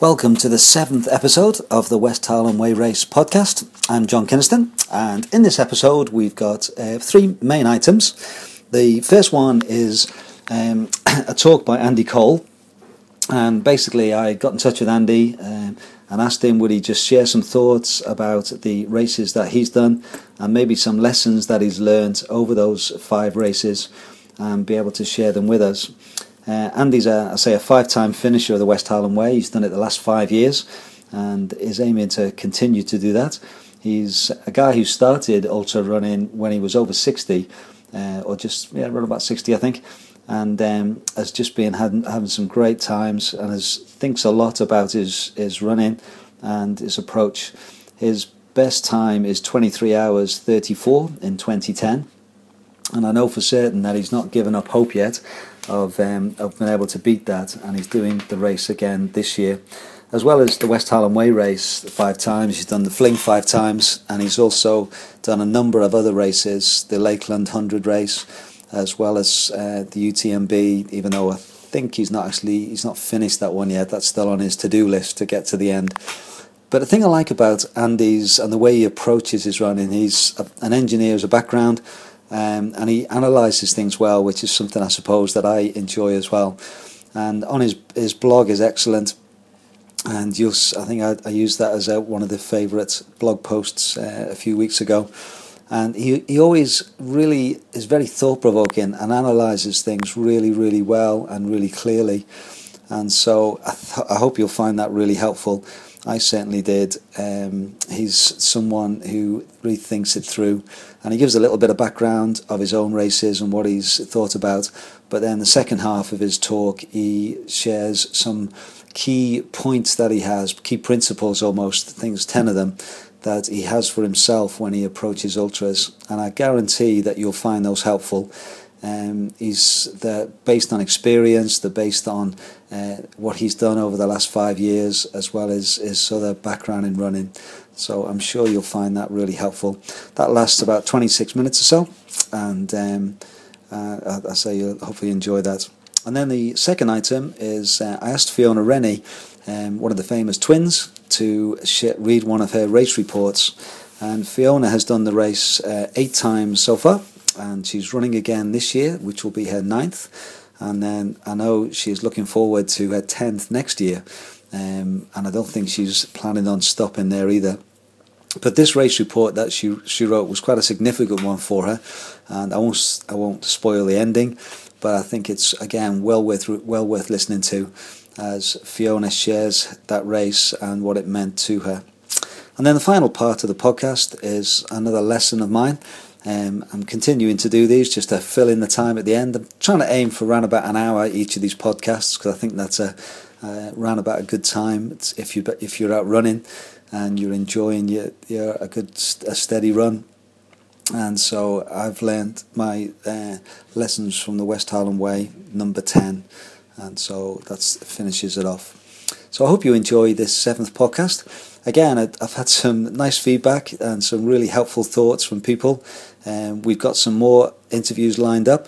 Welcome to the 7th episode of the West Harlem Way Race podcast. I'm John Kynaston, and in this episode we've got three main items. The first one is a talk by Andy Cole, and basically I got in touch with Andy and asked him would he just share some thoughts about the races that he's done and maybe some lessons that he's learned over those 5 races and be able to share them with us. Andy's a 5-time finisher of the West Harlem Way. He's done it the last 5 years and is aiming to continue to do that. He's a guy who started ultra running when he was over 60, or just around about 60 I think, and has just been having some great times and thinks a lot about his running and his approach. His best time is 23 hours 34 in 2010, and I know for certain that he's not given up hope yet of being able to beat that, and he's doing the race again this year, as well as the West Harlem Way race 5 times. He's done the Fling 5 times, and he's also done a number of other races, the Lakeland 100 race, as well as the UTMB, even though I think he's not finished that one yet. That's still on his to-do list to get to the end. But the thing I like about Andy's and the way he approaches his running, he's an engineer as a background, and he analyses things well, which is something I suppose that I enjoy as well. And on his blog is excellent, and I think I used that as one of the favourite blog posts a few weeks ago. And he always really is very thought-provoking and analyses things really, really well and really clearly. And so I hope you'll find that really helpful. I certainly did. He's someone who really thinks it through, and he gives a little bit of background of his own races and what he's thought about. But then the second half of his talk, he shares some key points that he has, key principles almost, things, 10 of them, that he has for himself when he approaches ultras. And I guarantee that you'll find those helpful. They're based on experience, they're based on what he's done over the last 5 years, as well as his sort of background in running. So I'm sure you'll find that really helpful. That lasts about 26 minutes or so, and I say you'll hopefully enjoy that. And then the second item is I asked Fiona Rennie, one of the famous twins, to read one of her race reports. And Fiona has done the race 8 times so far, and she's running again this year, which will be her 9th, and then I know she's looking forward to her 10th next year, and I don't think she's planning on stopping there either. But this race report that she wrote was quite a significant one for her, and I won't spoil the ending, but I think it's again well worth listening to, as Fiona shares that race and what it meant to her. And then the final part of the podcast is another lesson of mine. I'm continuing to do these just to fill in the time at the end. I'm trying to aim for around about an hour each of these podcasts, because I think that's around about a good time if you're out running and you're enjoying a steady run. And so I've learned my lessons from the West Harlem Way, number 10, and so that finishes it off. So I hope you enjoy this 7th podcast. Again, I've had some nice feedback and some really helpful thoughts from people. We've got some more interviews lined up.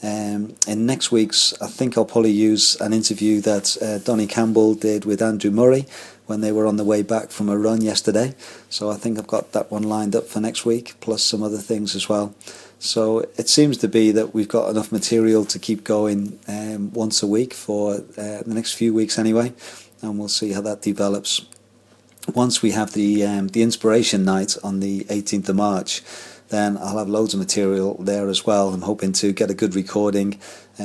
In next week's, I think I'll probably use an interview that Donnie Campbell did with Andrew Murray when they were on the way back from a run yesterday. So I think I've got that one lined up for next week, plus some other things as well. So it seems to be that we've got enough material to keep going once a week for the next few weeks anyway, and we'll see how that develops. Once we have the inspiration night on the 18th of March, then I'll have loads of material there as well. I'm hoping to get a good recording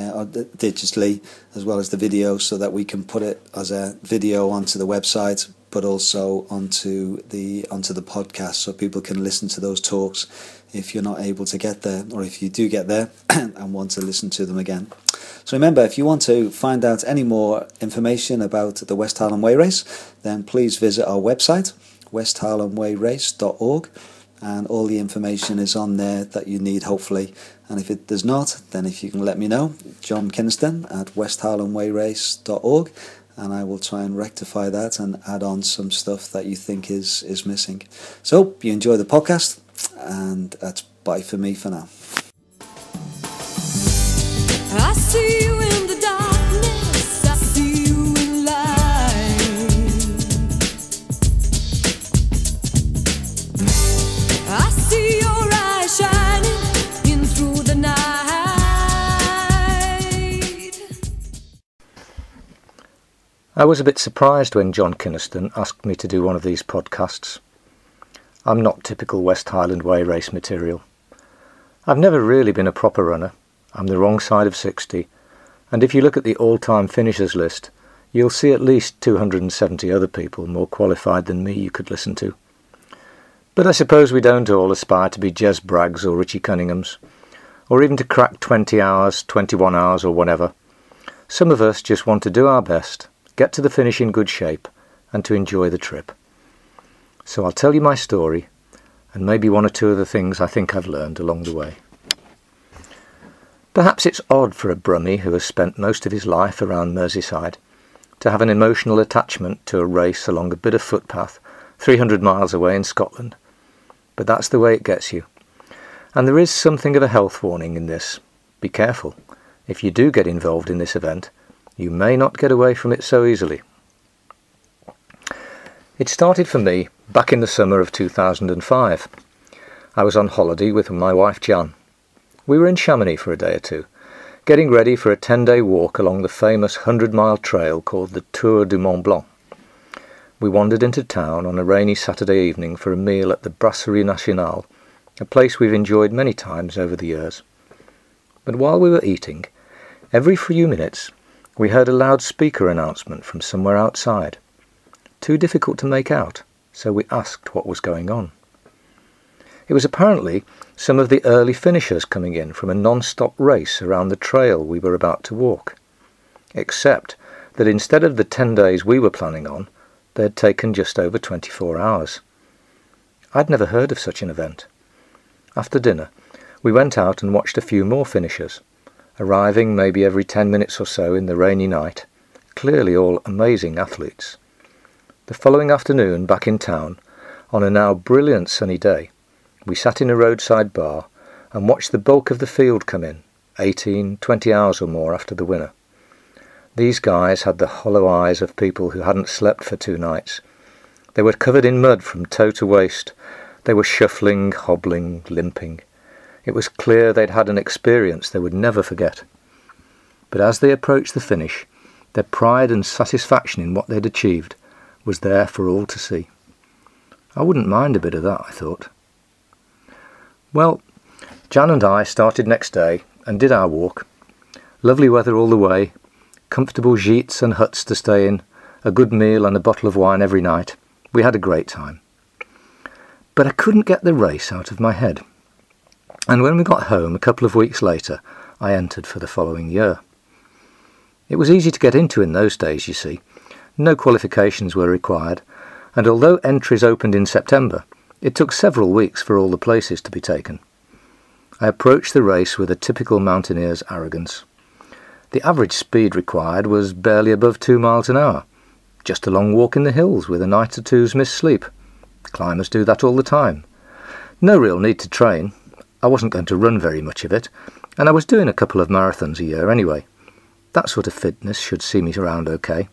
digitally, as well as the video, so that we can put it as a video onto the website, but also onto the podcast, so people can listen to those talks if you're not able to get there, or if you do get there and want to listen to them again. So remember, if you want to find out any more information about the West Harlem Way Race, then please visit our website, westharlemwayrace.org, and all the information is on there that you need, hopefully. And if it does not, then if you can let me know, John Kynaston at westharlemwayrace.org, and I will try and rectify that and add on some stuff that you think is missing. So you enjoy the podcast, and that's bye for me for now. I see you in the darkness, I see you in light. I was a bit surprised when John Kynaston asked me to do one of these podcasts. I'm not typical West Highland Way race material. I've never really been a proper runner. I'm the wrong side of 60, and if you look at the all-time finishers list, you'll see at least 270 other people more qualified than me you could listen to. But I suppose we don't all aspire to be Jez Braggs or Richie Cunninghams, or even to crack 20 hours, 21 hours or whatever. Some of us just want to do our best, get to the finish in good shape, and to enjoy the trip. So I'll tell you my story, and maybe one or two of the things I think I've learned along the way. Perhaps it's odd for a Brummie who has spent most of his life around Merseyside to have an emotional attachment to a race along a bit of footpath 300 miles away in Scotland. But that's the way it gets you. And there is something of a health warning in this. Be careful. If you do get involved in this event, you may not get away from it so easily. It started for me back in the summer of 2005. I was on holiday with my wife Jan. We were in Chamonix for a day or two, getting ready for a 10-day walk along the famous 100-mile trail called the Tour du Mont Blanc. We wandered into town on a rainy Saturday evening for a meal at the Brasserie Nationale, a place we've enjoyed many times over the years. But while we were eating, every few minutes we heard a loudspeaker announcement from somewhere outside. Too difficult to make out, so we asked what was going on. It was apparently some of the early finishers coming in from a non-stop race around the trail we were about to walk. Except that instead of the 10 days we were planning on, they had taken just over 24 hours. I'd never heard of such an event. After dinner, we went out and watched a few more finishers, arriving maybe every 10 minutes or so in the rainy night, clearly all amazing athletes. The following afternoon, back in town, on a now brilliant sunny day, we sat in a roadside bar and watched the bulk of the field come in, 18, 20 hours or more after the winner. These guys had the hollow eyes of people who hadn't slept for 2 nights. They were covered in mud from toe to waist. They were shuffling, hobbling, limping. It was clear they'd had an experience they would never forget. But as they approached the finish, their pride and satisfaction in what they'd achieved was there for all to see. I wouldn't mind a bit of that, I thought. Well, Jan and I started next day and did our walk. Lovely weather all the way, comfortable gîtes and huts to stay in, a good meal and a bottle of wine every night. We had a great time. But I couldn't get the race out of my head. And when we got home a couple of weeks later, I entered for the following year. It was easy to get into in those days, you see. No qualifications were required, and although entries opened in September, it took several weeks for all the places to be taken. I approached the race with a typical mountaineer's arrogance. The average speed required was barely above 2 miles an hour. Just a long walk in the hills with a night or two's missed sleep. Climbers do that all the time. No real need to train. I wasn't going to run very much of it, and I was doing a couple of marathons a year anyway. That sort of fitness should see me around okay.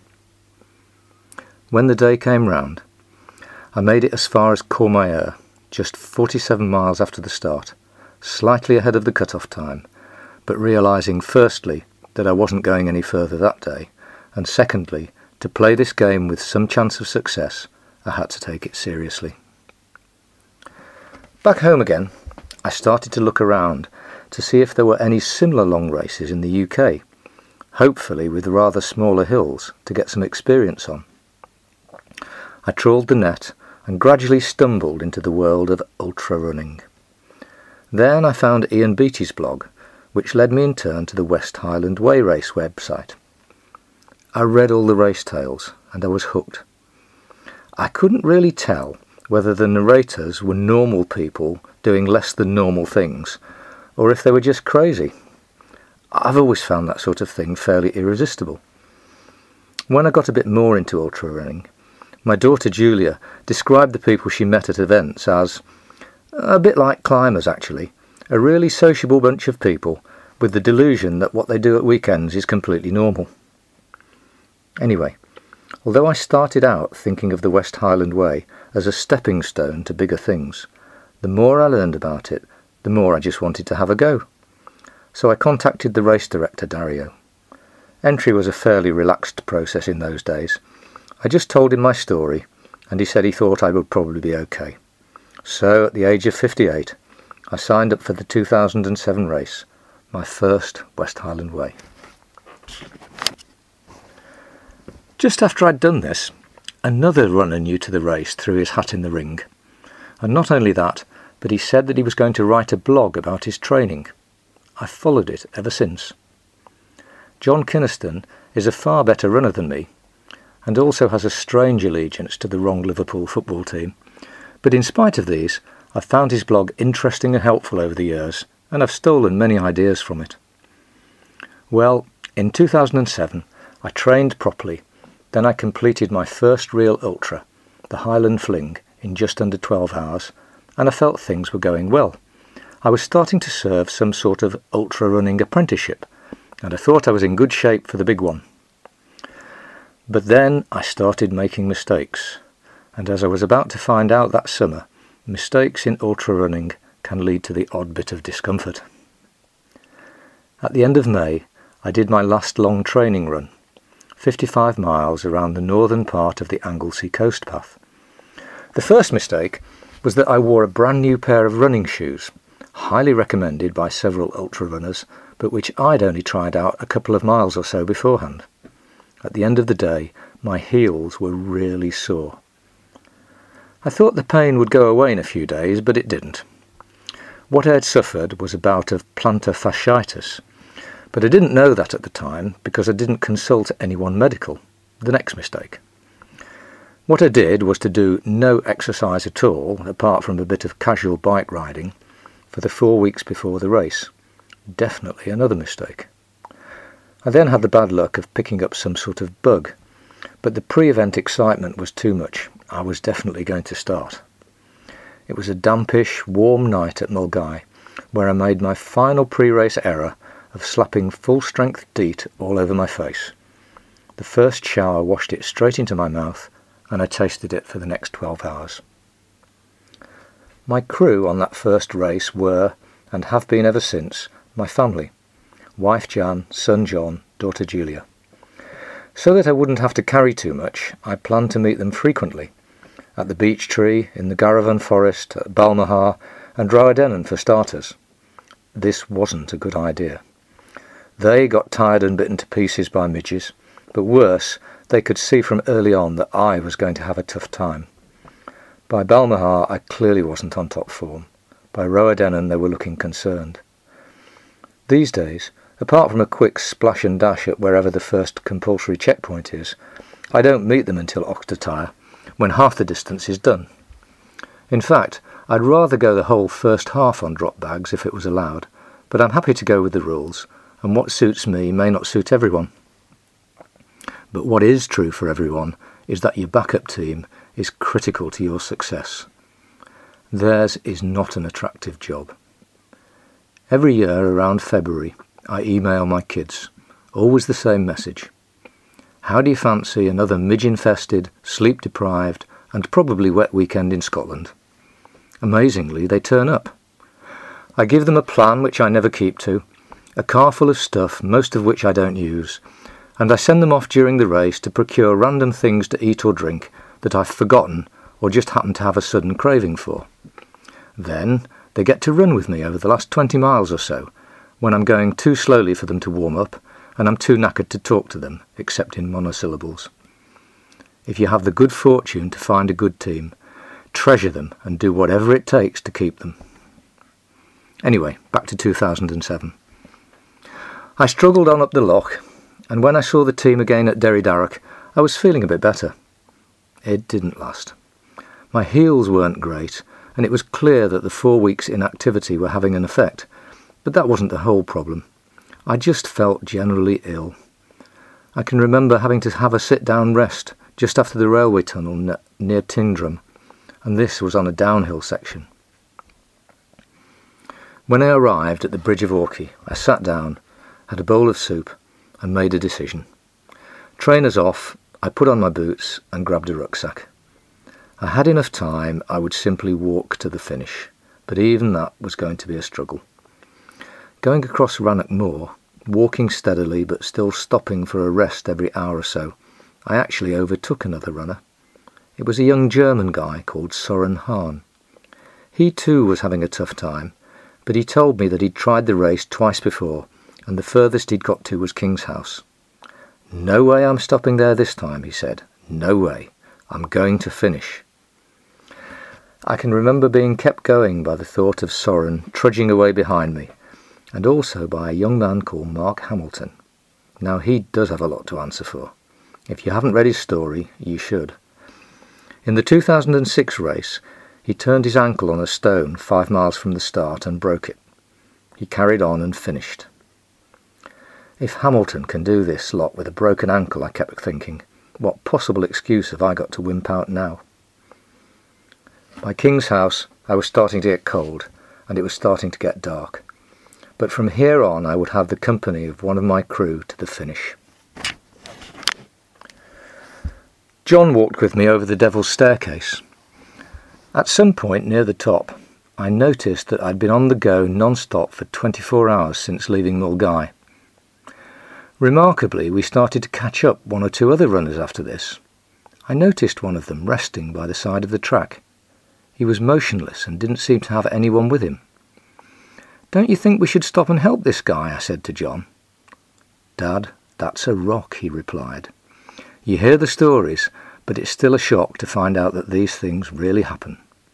When the day came round, I made it as far as Courmayeur, just 47 miles after the start, slightly ahead of the cut-off time, but realising firstly that I wasn't going any further that day, and secondly, to play this game with some chance of success, I had to take it seriously. Back home again, I started to look around to see if there were any similar long races in the UK, hopefully with rather smaller hills to get some experience on. I trawled the net and gradually stumbled into the world of ultra running. Then I found Ian Beattie's blog, which led me in turn to the West Highland Way Race website. I read all the race tales, and I was hooked. I couldn't really tell whether the narrators were normal people doing less than normal things, or if they were just crazy. I've always found that sort of thing fairly irresistible. When I got a bit more into ultra running, my daughter Julia described the people she met at events as a bit like climbers, actually, a really sociable bunch of people with the delusion that what they do at weekends is completely normal. Anyway, although I started out thinking of the West Highland Way as a stepping stone to bigger things, the more I learned about it, the more I just wanted to have a go. So I contacted the race director, Dario. Entry was a fairly relaxed process in those days. I just told him my story, and he said he thought I would probably be okay. So, at the age of 58, I signed up for the 2007 race, my first West Highland Way. Just after I'd done this, another runner new to the race threw his hat in the ring. And not only that, but he said that he was going to write a blog about his training. I've followed it ever since. John Kynaston is a far better runner than me, and also has a strange allegiance to the wrong Liverpool football team. But in spite of these, I've found his blog interesting and helpful over the years, and I've stolen many ideas from it. Well, in 2007, I trained properly. Then I completed my first real ultra, the Highland Fling, in just under 12 hours, and I felt things were going well. I was starting to serve some sort of ultra running apprenticeship, and I thought I was in good shape for the big one. But then I started making mistakes, and as I was about to find out that summer, mistakes in ultra running can lead to the odd bit of discomfort. At the end of May, I did my last long training run, 55 miles around the northern part of the Anglesey coast path. The first mistake was that I wore a brand new pair of running shoes, highly recommended by several ultra runners, but which I'd only tried out a couple of miles or so beforehand. At the end of the day, my heels were really sore. I thought the pain would go away in a few days, but it didn't. What I had suffered was a bout of plantar fasciitis, but I didn't know that at the time because I didn't consult anyone medical. The next mistake. What I did was to do no exercise at all, apart from a bit of casual bike riding, for the 4 weeks before the race. Definitely another mistake. I then had the bad luck of picking up some sort of bug, but the pre-event excitement was too much. I was definitely going to start. It was a dampish, warm night at Mulgai, where I made my final pre-race error of slapping full-strength DEET all over my face. The first shower washed it straight into my mouth, and I tasted it for the next 12 hours. My crew on that first race were, and have been ever since, my family. Wife Jan, son John, daughter Julia. So that I wouldn't have to carry too much, I planned to meet them frequently, at the Beech Tree, in the Garavan Forest, at Balmahar, and Drogheda for starters. This wasn't a good idea. They got tired and bitten to pieces by midges, but worse, they could see from early on that I was going to have a tough time. By Balmahar, I clearly wasn't on top form. By Roadennan, they were looking concerned. These days, apart from a quick splash and dash at wherever the first compulsory checkpoint is, I don't meet them until Ochtertyre, when half the distance is done. In fact, I'd rather go the whole first half on drop bags if it was allowed, but I'm happy to go with the rules, and what suits me may not suit everyone. But what is true for everyone is that your backup team is critical to your success. Theirs is not an attractive job. Every year around February, I email my kids, always the same message. How do you fancy another midge-infested, sleep-deprived, and probably wet weekend in Scotland? Amazingly, they turn up. I give them a plan which I never keep to, a car full of stuff, most of which I don't use, and I send them off during the race to procure random things to eat or drink that I've forgotten or just happen to have a sudden craving for. Then they get to run with me over the last 20 miles or so, when I'm going too slowly for them to warm up, and I'm too knackered to talk to them, except in monosyllables. If you have the good fortune to find a good team, treasure them and do whatever it takes to keep them. Anyway, back to 2007. I struggled on up the loch, and when I saw the team again at Derry Darroch, I was feeling a bit better. It didn't last. My heels weren't great, and it was clear that the 4 weeks' inactivity were having an effect, but that wasn't the whole problem. I just felt generally ill. I can remember having to have a sit-down rest just after the railway tunnel near Tindrum, and this was on a downhill section. When I arrived at the Bridge of Orchy, I sat down, had a bowl of soup, and made a decision. Trainers off, I put on my boots and grabbed a rucksack. I had enough time, I would simply walk to the finish, but even that was going to be a struggle. Going across Rannoch Moor walking steadily but still stopping for a rest every hour or so, I actually overtook another runner. It was a young German guy called Søren Hahn. He too was having a tough time, but he told me that he'd tried the race twice before, and the furthest he'd got to was King's House. "No way I'm stopping there this time," he said. "No way. I'm going to finish." I can remember being kept going by the thought of Søren trudging away behind me, and also by a young man called Mark Hamilton. Now he does have a lot to answer for. If you haven't read his story, you should. In the 2006 race, he turned his ankle on a stone 5 miles from the start and broke it. He carried on and finished. If Hamilton can do this lot with a broken ankle, I kept thinking, what possible excuse have I got to wimp out now? By King's House, I was starting to get cold, and it was starting to get dark. But from here on, I would have the company of one of my crew to the finish. John walked with me over the Devil's Staircase. At some point near the top, I noticed that I'd been on the go non-stop for 24 hours since leaving Mulgai. Remarkably, we started to catch up 1 or 2 other runners after this. I noticed one of them resting by the side of the track. He was motionless and didn't seem to have anyone with him. "Don't you think we should stop and help this guy?" I said to John. "Dad, that's a rock," he replied. "You hear the stories, but it's still a shock to find out that these things really happen."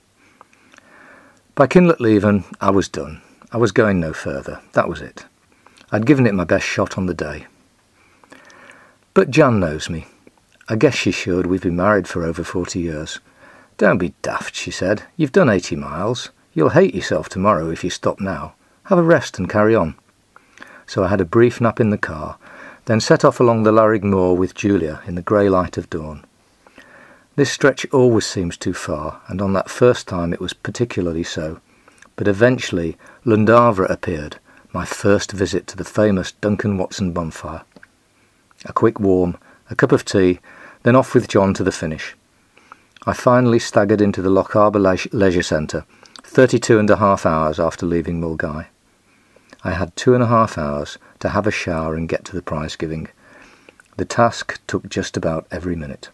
By Kinlochleven, I was done. I was going no further. That was it. I'd given it my best shot on the day. But Jan knows me. I guess she should. We've been married for over 40 years. "Don't be daft," she said. "You've done 80 miles. You'll hate yourself tomorrow if you stop now. Have a rest and carry on." So I had a brief nap in the car, then set off along the Larrig Moor with Julia in the grey light of dawn. This stretch always seems too far, and on that first time it was particularly so. But eventually Lundavra appeared, my first visit to the famous Duncan Watson bonfire. A quick warm, a cup of tea, then off with John to the finish. I finally staggered into the Lochaber Leisure Centre, 32.5 hours after leaving Mulgai. I had 2.5 hours to have a shower and get to the prize giving. The task took just about every minute.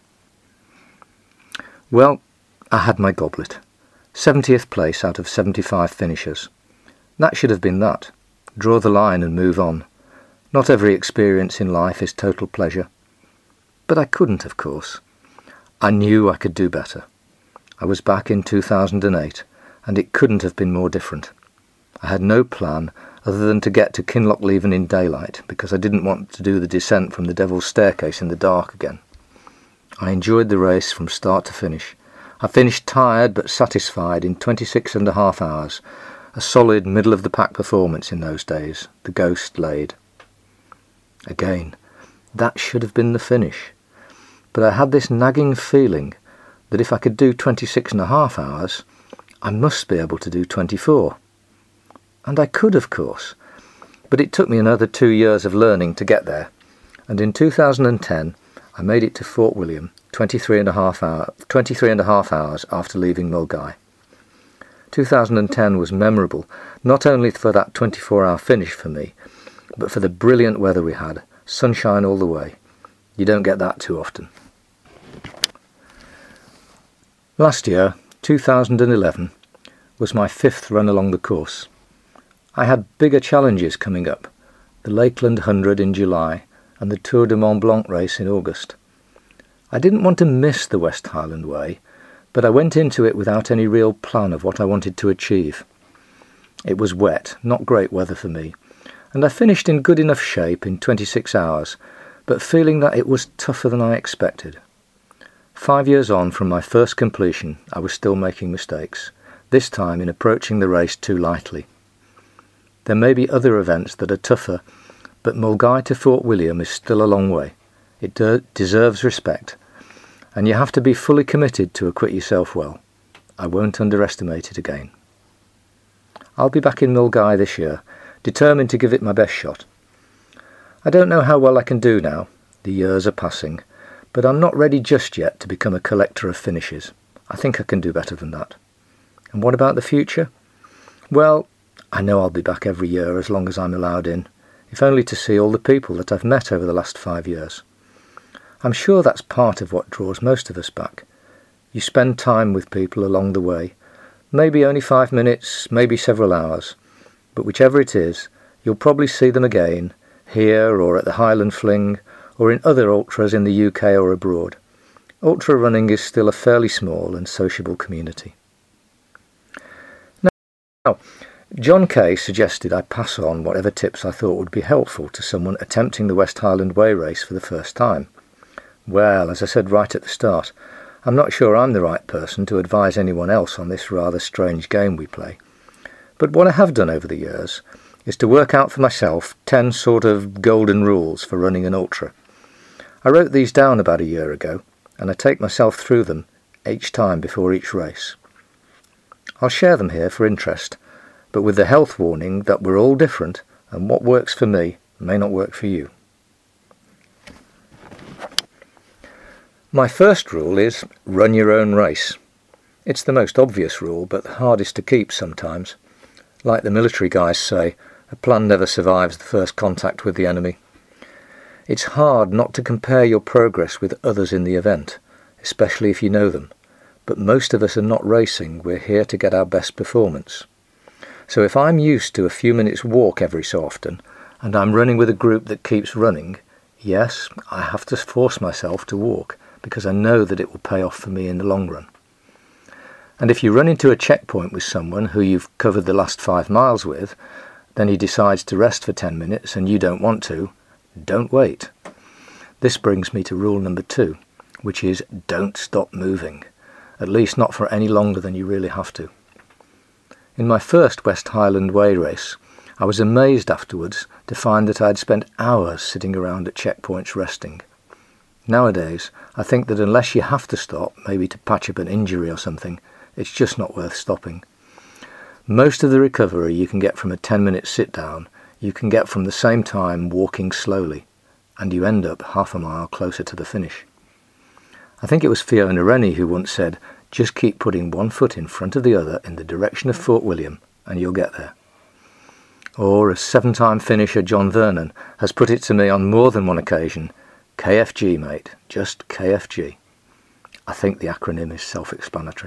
Well, I had my goblet. 70th place out of 75 finishers. That should have been that. Draw the line and move on. Not every experience in life is total pleasure. But I couldn't, of course. I knew I could do better. I was back in 2008, and it couldn't have been more different. I had no plan other than to get to Kinlochleven in daylight, because I didn't want to do the descent from the Devil's Staircase in the dark again. I enjoyed the race from start to finish. I finished tired but satisfied in 26.5 hours, a solid middle-of-the-pack performance in those days, the ghost laid. Again, that should have been the finish. But I had this nagging feeling that if I could do 26.5 hours, I must be able to do 24. And I could, of course, but it took me another 2 years of learning to get there, and in 2010 I made it to Fort William 23.5 hours after leaving Mulgai. 2010 was memorable, not only for that 24-hour finish for me, but for the brilliant weather we had, sunshine all the way. You don't get that too often. Last year, 2011, was my 5th run along the course. I had bigger challenges coming up, the Lakeland 100 in July and the Tour de Mont Blanc race in August. I didn't want to miss the West Highland Way, but I went into it without any real plan of what I wanted to achieve. It was wet, not great weather for me, and I finished in good enough shape in 26 hours, but feeling that it was tougher than I expected. 5 years on from my first completion, I was still making mistakes, this time in approaching the race too lightly. There may be other events that are tougher, but Mulgai to Fort William is still a long way. It deserves respect, and you have to be fully committed to acquit yourself well. I won't underestimate it again. I'll be back in Mulgai this year, determined to give it my best shot. I don't know how well I can do now. The years are passing, but I'm not ready just yet to become a collector of finishes. I think I can do better than that. And what about the future? Well, I know I'll be back every year as long as I'm allowed in if only to see all the people that I've met over the last 5 years. I'm sure that's part of what draws most of us back. You spend time with people along the way, maybe only 5 minutes, maybe several hours, but whichever it is, you'll probably see them again, here or at the Highland Fling, or in other ultras in the UK or abroad. Ultra running is still a fairly small and sociable community. Now, John Kay suggested I pass on whatever tips I thought would be helpful to someone attempting the West Highland Way race for the first time. Well, as I said right at the start, I'm not sure I'm the right person to advise anyone else on this rather strange game we play. But what I have done over the years is to work out for myself 10 sort of golden rules for running an ultra. I wrote these down about a year ago, and I take myself through them each time before each race. I'll share them here for interest, but with the health warning that we're all different and what works for me may not work for you. My first rule is run your own race. It's the most obvious rule, but the hardest to keep sometimes. Like the military guys say, a plan never survives the first contact with the enemy. It's hard not to compare your progress with others in the event, especially if you know them. But most of us are not racing, we're here to get our best performance. So if I'm used to a few minutes walk every so often, and I'm running with a group that keeps running, yes, I have to force myself to walk, because I know that it will pay off for me in the long run. And if you run into a checkpoint with someone who you've covered the last 5 miles with, then he decides to rest for 10 minutes and you don't want to, don't wait. This brings me to rule number 2, which is don't stop moving, at least not for any longer than you really have to. In my first West Highland Way race, I was amazed afterwards to find that I'd spent hours sitting around at checkpoints resting. Nowadays, I think that unless you have to stop, maybe to patch up an injury or something, it's just not worth stopping. Most of the recovery you can get from a 10-minute sit-down, you can get from the same time walking slowly, and you end up half a mile closer to the finish. I think it was Fiona Rennie who once said, just keep putting one foot in front of the other in the direction of Fort William, and you'll get there. Or, as 7-time finisher John Vernon has put it to me on more than one occasion, KFG, mate, just KFG. I think the acronym is self-explanatory.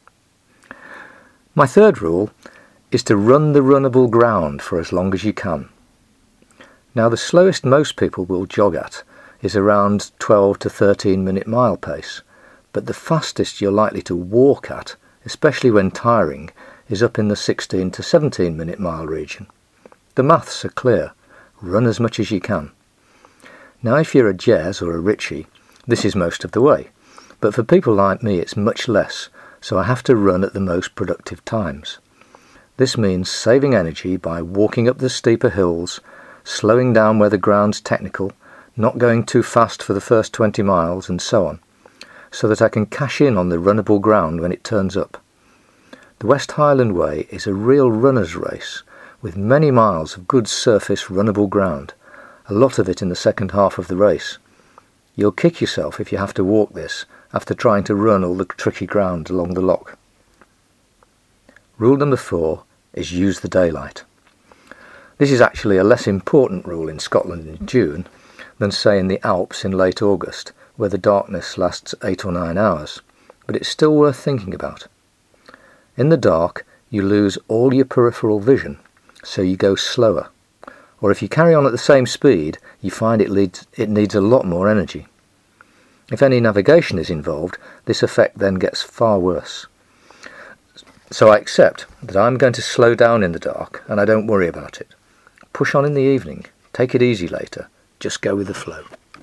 My third rule is to run the runnable ground for as long as you can. Now, the slowest most people will jog at is around 12 to 13 minute mile pace, but the fastest you're likely to walk at, especially when tiring, is up in the 16 to 17 minute mile region. The maths are clear. Run as much as you can. Now, if you're a Jez or a Richie, this is most of the way, but for people like me it's much less, so I have to run at the most productive times. This means saving energy by walking up the steeper hills, slowing down where the ground's technical, not going too fast for the first 20 miles and so on, so that I can cash in on the runnable ground when it turns up. The West Highland Way is a real runner's race, with many miles of good surface runnable ground, a lot of it in the second half of the race. You'll kick yourself if you have to walk this after trying to run all the tricky ground along the loch. Rule number 4 is use the daylight. This is actually a less important rule in Scotland in June than, say, in the Alps in late August, where the darkness lasts 8 or 9 hours, but it's still worth thinking about. In the dark, you lose all your peripheral vision, so you go slower. Or if you carry on at the same speed, you find it needs a lot more energy. If any navigation is involved, this effect then gets far worse. So I accept that I'm going to slow down in the dark, and I don't worry about it. Push on in the evening, take it easy later, just go with the flow.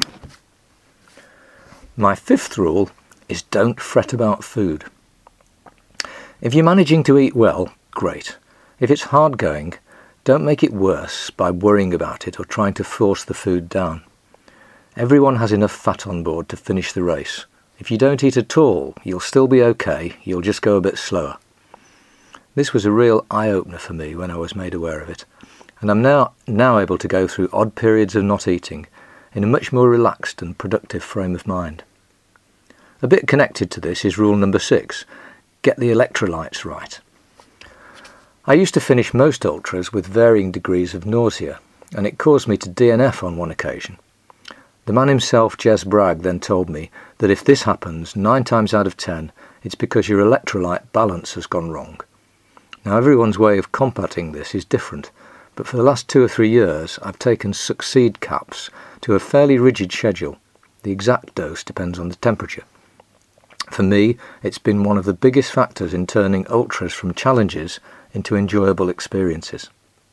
My 5th rule is don't fret about food. If you're managing to eat well, great. If it's hard going, don't make it worse by worrying about it or trying to force the food down. Everyone has enough fat on board to finish the race. If you don't eat at all, you'll still be okay, you'll just go a bit slower. This was a real eye-opener for me when I was made aware of it, and I'm now able to go through odd periods of not eating in a much more relaxed and productive frame of mind. A bit connected to this is rule number 6, get the electrolytes right. I used to finish most ultras with varying degrees of nausea, and it caused me to DNF on one occasion. The man himself, Jez Bragg, then told me that if this happens 9 times out of 10, it's because your electrolyte balance has gone wrong. Now, everyone's way of combating this is different, but for the last 2 or 3 years I've taken Succeed caps to a fairly rigid schedule. The exact dose depends on the temperature. For me, it's been one of the biggest factors in turning ultras from challenges into enjoyable experiences.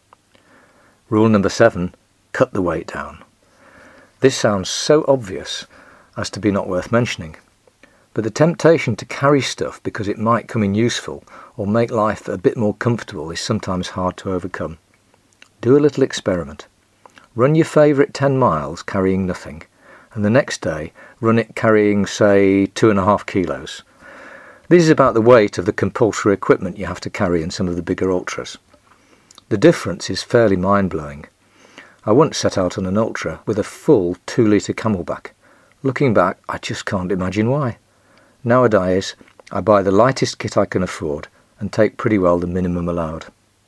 Rule number 7, cut the weight down. This sounds so obvious as to be not worth mentioning, but the temptation to carry stuff because it might come in useful or make life a bit more comfortable is sometimes hard to overcome. Do a little experiment. Run your favourite 10 miles carrying nothing, and the next day run it carrying, say, 2.5 kilos. This is about the weight of the compulsory equipment you have to carry in some of the bigger ultras. The difference is fairly mind-blowing. I once set out on an ultra with a full 2-litre Camelback. Looking back, I just can't imagine why. Nowadays, I buy the lightest kit I can afford and take pretty well the minimum allowed.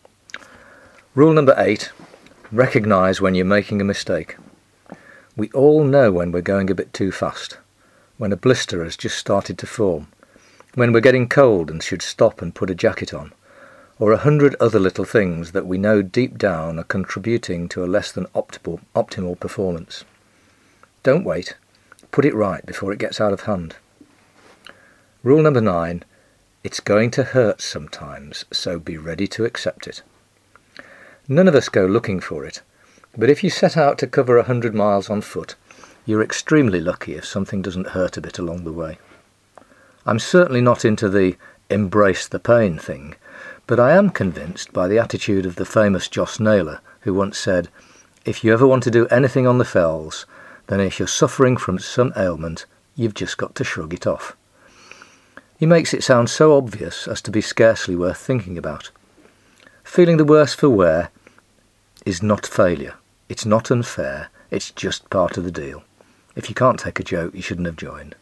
Rule number 8, recognise when you're making a mistake. We all know when we're going a bit too fast, when a blister has just started to form, when we're getting cold and should stop and put a jacket on, or 100 other little things that we know deep down are contributing to a less than optimal performance. Don't wait. Put it right before it gets out of hand. Rule number 9, it's going to hurt sometimes, so be ready to accept it. None of us go looking for it, but if you set out to cover 100 miles on foot, you're extremely lucky if something doesn't hurt a bit along the way. I'm certainly not into the embrace the pain thing, but I am convinced by the attitude of the famous Joss Naylor, who once said, "If you ever want to do anything on the fells, then if you're suffering from some ailment, you've just got to shrug it off." He makes it sound so obvious as to be scarcely worth thinking about. Feeling the worse for wear is not failure. It's not unfair. It's just part of the deal. If you can't take a joke, you shouldn't have joined.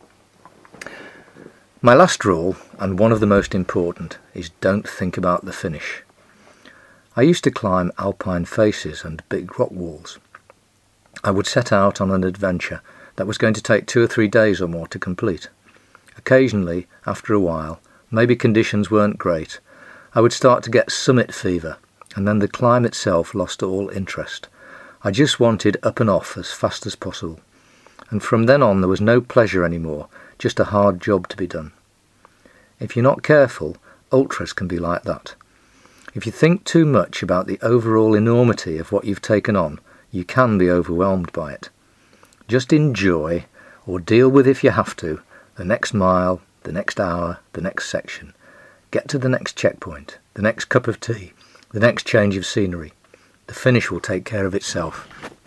My last rule, and one of the most important, is don't think about the finish. I used to climb alpine faces and big rock walls. I would set out on an adventure that was going to take 2 or 3 days or more to complete. Occasionally, after a while, maybe conditions weren't great, I would start to get summit fever, and then the climb itself lost all interest. I just wanted up and off as fast as possible, and from then on there was no pleasure anymore, just a hard job to be done. If you're not careful, ultras can be like that. If you think too much about the overall enormity of what you've taken on, you can be overwhelmed by it. Just enjoy, or deal with if you have to, the next mile, the next hour, the next section. Get to the next checkpoint, the next cup of tea, the next change of scenery. The finish will take care of itself.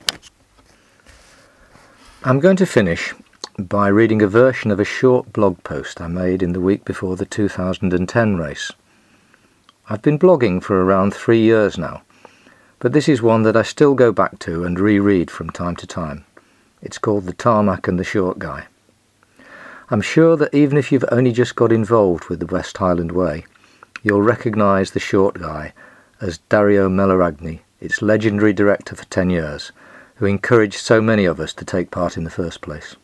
I'm going to finish by reading a version of a short blog post I made in the week before the 2010 race. I've been blogging for around 3 years now, but this is one that I still go back to and reread from time to time. It's called The Tarmac and the Short Guy. I'm sure that even if you've only just got involved with the West Highland Way, you'll recognise the Short Guy as Dario Meloragni, its legendary director for 10 years, who encouraged so many of us to take part in the first place.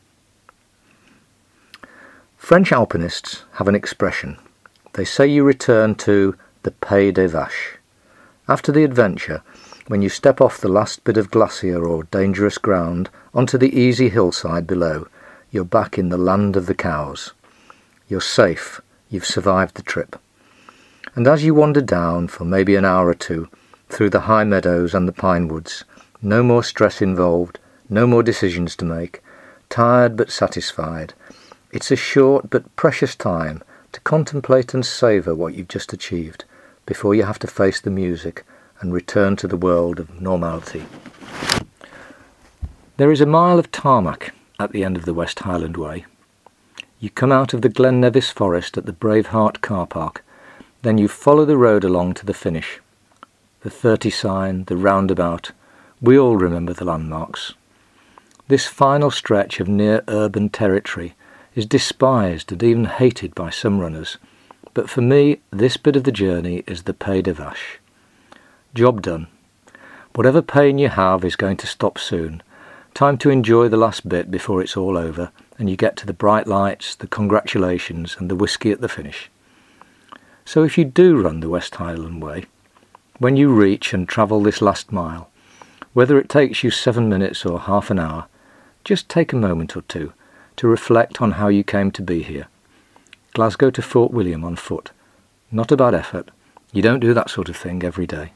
French alpinists have an expression. They say you return to the Pays des Vaches. After the adventure, when you step off the last bit of glacier or dangerous ground onto the easy hillside below, you're back in the land of the cows. You're safe. You've survived the trip. And as you wander down for maybe an hour or two through the high meadows and the pine woods, no more stress involved, no more decisions to make, tired but satisfied, it's a short but precious time to contemplate and savour what you've just achieved before you have to face the music and return to the world of normality. There is a mile of tarmac at the end of the West Highland Way. You come out of the Glen Nevis forest at the Braveheart car park, then you follow the road along to the finish. The 30 sign, the roundabout, we all remember the landmarks. This final stretch of near urban territory is despised and even hated by some runners, but for me this bit of the journey is the Pays des Vaches. Job done. Whatever pain you have is going to stop soon. Time to enjoy the last bit before it's all over and you get to the bright lights, the congratulations and the whiskey at the finish. So if you do run the West Highland Way, when you reach and travel this last mile, whether it takes you 7 minutes or half an hour, just take a moment or two to reflect on how you came to be here. Glasgow to Fort William on foot. Not a bad effort. You don't do that sort of thing every day.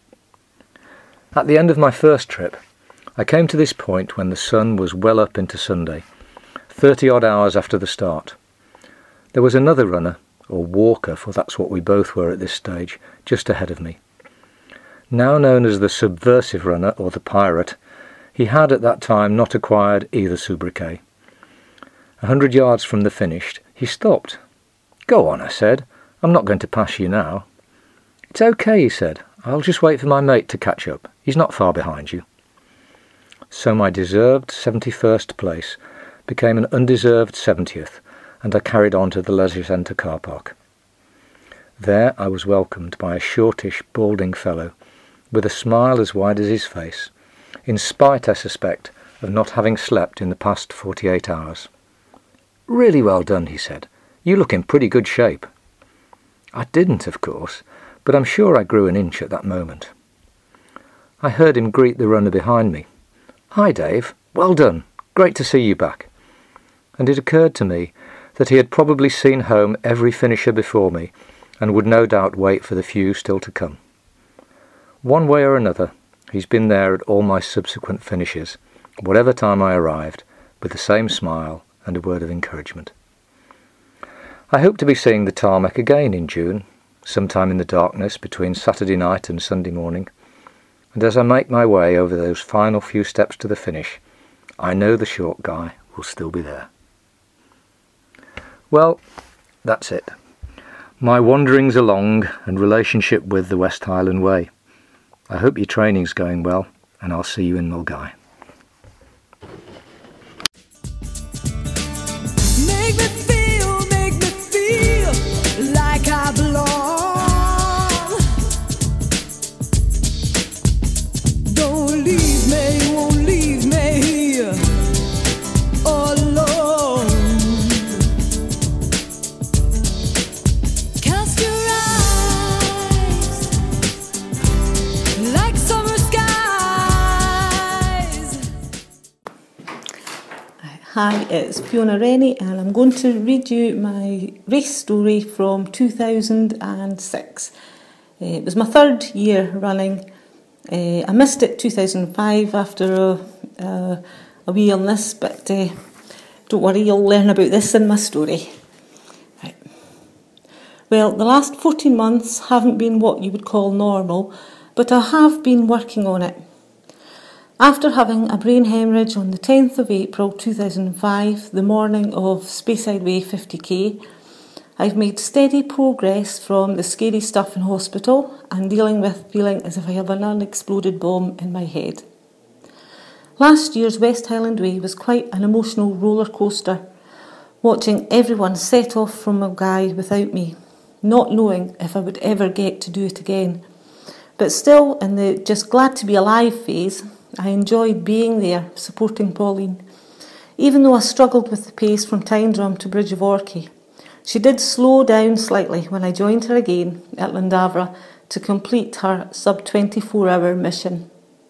At the end of my first trip, I came to this point when the sun was well up into Sunday, 30 odd hours after the start. There was another runner, or walker, for that's what we both were at this stage, just ahead of me. Now known as the subversive runner, or the pirate, he had at that time not acquired either sobriquet. 100 yards from the finish, he stopped. "Go on," I said. "I'm not going to pass you now." "It's okay," he said. "I'll just wait for my mate to catch up. He's not far behind you." So my deserved 71st place became an undeserved 70th, and I carried on to the leisure centre car park. There I was welcomed by a shortish, balding fellow, with a smile as wide as his face, in spite, I suspect, of not having slept in the past 48 hours. "Really well done," he said. "You look in pretty good shape." I didn't, of course, but I'm sure I grew an inch at that moment. I heard him greet the runner behind me. "Hi, Dave. Well done. Great to see you back." And it occurred to me that he had probably seen home every finisher before me and would no doubt wait for the few still to come. One way or another, he's been there at all my subsequent finishes, whatever time I arrived, with the same smile and a word of encouragement. I hope to be seeing the tarmac again in June, sometime in the darkness between Saturday night and Sunday morning, and as I make my way over those final few steps to the finish, I know the short guy will still be there. Well, that's it. My wanderings along and relationship with the West Highland Way. I hope your training's going well, and I'll see you in Mulgai. Make me feel like I belong. Don't leave me, won't leave me here alone. Cast your eyes like summer skies. Hi, it's Fiona Rennie and I'm going to read you my race story from 2006. It was my third year running. I missed it 2005 after a wee illness, but don't worry, you'll learn about this in my story. Right. Well, the last 14 months haven't been what you would call normal, but I have been working on it. After having a brain hemorrhage on the 10th of April 2005, the morning of Speyside Way 50k, I've made steady progress from the scary stuff in hospital and dealing with feeling as if I have an unexploded bomb in my head. Last year's West Highland Way was quite an emotional roller coaster, watching everyone set off from Mulgai without me, not knowing if I would ever get to do it again. But still, in the just glad to be alive phase, I enjoyed being there, supporting Pauline. Even though I struggled with the pace from Tyndrum to Bridge of Orchy, she did slow down slightly when I joined her again at Llandaffra to complete her sub-24-hour mission.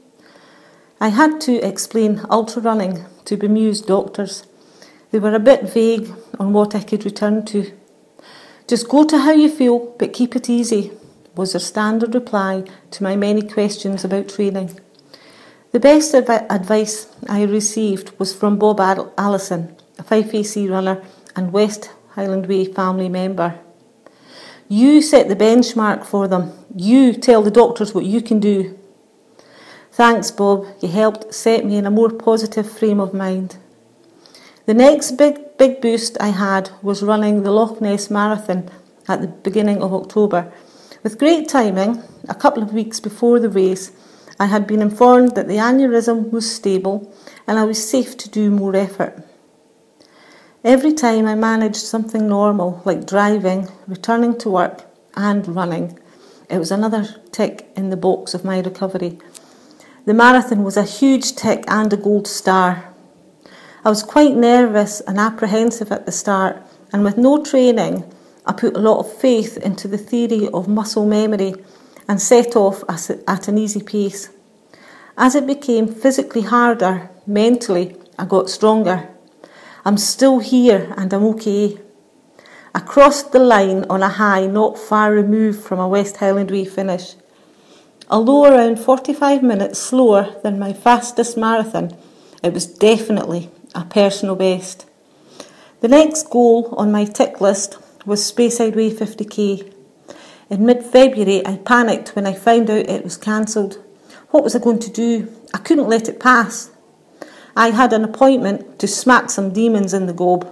I had to explain ultra running to bemused doctors. They were a bit vague on what I could return to. "Just go to how you feel, but keep it easy," was their standard reply to my many questions about training. The best advice I received was from Bob Allison, a Fife AC runner and West Highland Way family member. "You set the benchmark for them. You tell the doctors what you can do." Thanks, Bob. You helped set me in a more positive frame of mind. The next big boost I had was running the Loch Ness Marathon at the beginning of October. With great timing, a couple of weeks before the race, I had been informed that the aneurysm was stable and I was safe to do more effort. Every time I managed something normal, like driving, returning to work and running, it was another tick in the box of my recovery. The marathon was a huge tick and a gold star. I was quite nervous and apprehensive at the start, and with no training, I put a lot of faith into the theory of muscle memory and set off at an easy pace. As it became physically harder, mentally, I got stronger. I'm still here and I'm okay. I crossed the line on a high not far removed from a West Highland Way finish. Although around 45 minutes slower than my fastest marathon, it was definitely a personal best. The next goal on my tick list was Speyside Way 50k. In mid-February, I panicked when I found out it was cancelled. What was I going to do? I couldn't let it pass. I had an appointment to smack some demons in the gob.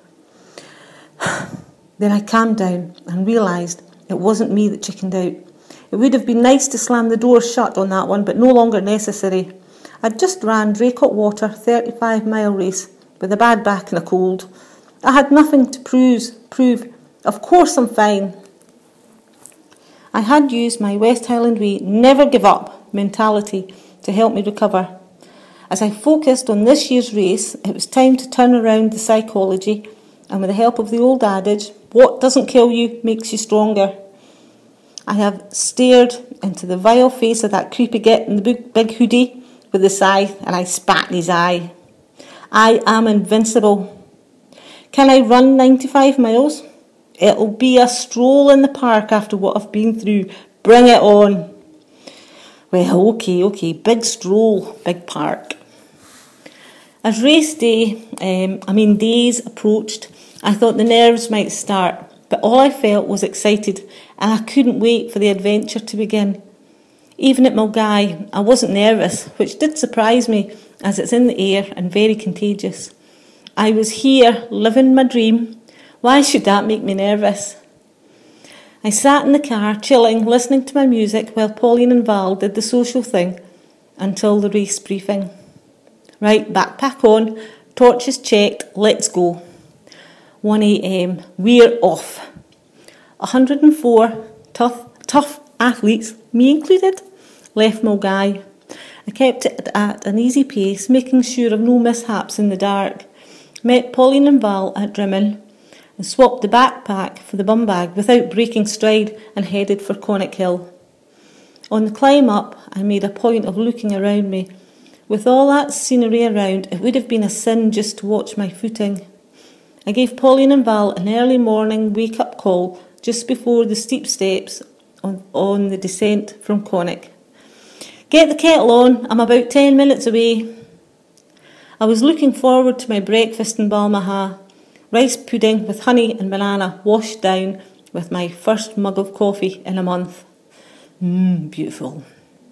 Then I calmed down and realised it wasn't me that chickened out. It would have been nice to slam the door shut on that one, but no longer necessary. I'd just ran Draycott Water 35-mile race with a bad back and a cold. I had nothing to prove. Of course I'm fine. I had used my West Highland Way never give up mentality to help me recover. As I focused on this year's race, it was time to turn around the psychology, and with the help of the old adage, what doesn't kill you makes you stronger. I have stared into the vile face of that creepy git in the big hoodie with the scythe, and I spat in his eye. I am invincible. Can I run 95 miles? It'll be a stroll in the park after what I've been through. Bring it on. Well, okay, big stroll, big park. As race day, days approached, I thought the nerves might start, but all I felt was excited, and I couldn't wait for the adventure to begin. Even at Milngavie, I wasn't nervous, which did surprise me, as it's in the air and very contagious. I was here, living my dream. Why should that make me nervous? I sat in the car, chilling, listening to my music, while Pauline and Val did the social thing, until the race briefing. Right, backpack on, torches checked, let's go. 1 a.m, we're off. 104 tough athletes, me included, left Milngavie. I kept it at an easy pace, making sure of no mishaps in the dark. Met Pauline and Val at Drimmen and swapped the backpack for the bum bag without breaking stride and headed for Connick Hill. On the climb up, I made a point of looking around me. With all that scenery around, it would have been a sin just to watch my footing. I gave Pauline and Val an early morning wake-up call just before the steep steps on the descent from Connick. Get the kettle on, I'm about 10 minutes away. I was looking forward to my breakfast in Balmaha, rice pudding with honey and banana washed down with my first mug of coffee in a month. Beautiful.